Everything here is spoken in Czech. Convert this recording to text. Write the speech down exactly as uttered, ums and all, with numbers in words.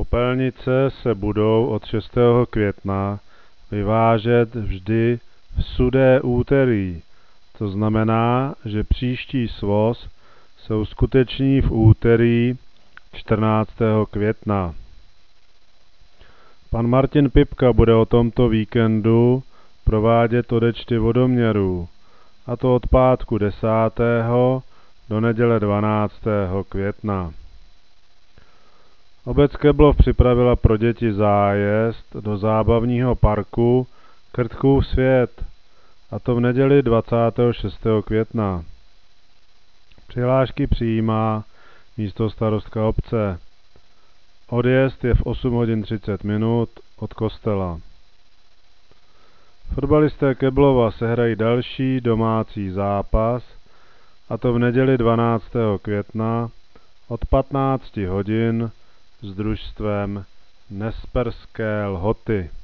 Popelnice se budou od šestého května vyvážet vždy v sudé úterý, to znamená, že příští svoz se uskuteční v úterý čtrnáctého května. Pan Martin Pipka bude o tomto víkendu provádět odečty vodoměrů, a to od pátku desátého do neděle dvanáctého května. Obec Keblov připravila pro děti zájezd do zábavního parku Krtchův svět, a to v neděli dvacátého šestého května. Přihlášky přijímá místostarostka obce. Odjezd je v osm hodin třicet minut od kostela. Fotbalisté Keblova sehrají další domácí zápas, a to v neděli dvanáctého května od patnácti hodin s družstvem Nesperské Lhoty.